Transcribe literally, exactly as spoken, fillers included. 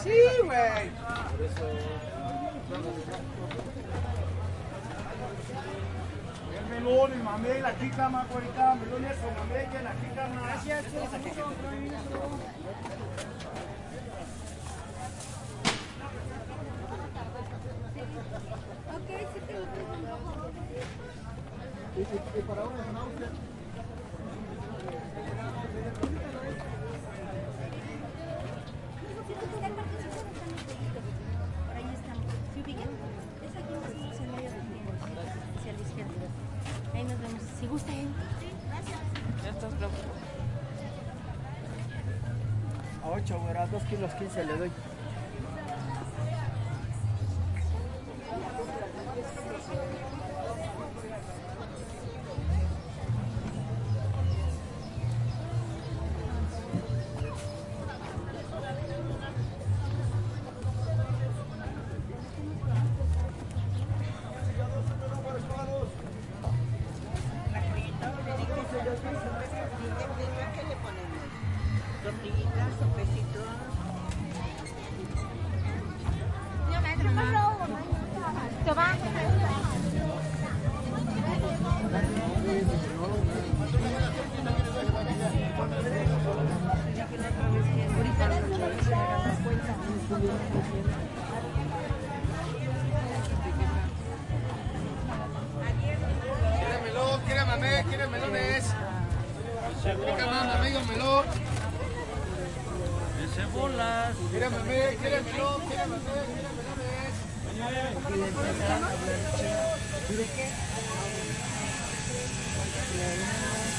Sí, güey. El melón, el mamey, la jícama, cuerica, melón eso, mamey, que la jícama. Gracias, ¿Y para una zanahoria? Por ahí estamos. ¿Sí ubican? Es aquí más o menos en medio del tiempo, hacia la izquierda. Ahí nos vemos. Si gusta, ¿eh? Sí, gracias. Ya estás preocupado. A ocho, güera, dos kilos quince le doy. ¿Qué le ponemos? Tortillitas, sopecitos. ¿Te va? ¿Quiere melón? ¿Quiere mamey? ¿Quiere melones? Pica más, amigo, melón. De cebolas. ¿Quiere mamey? ¿Quiere melón? ¿Quiere mamey? ¿Quiere melones?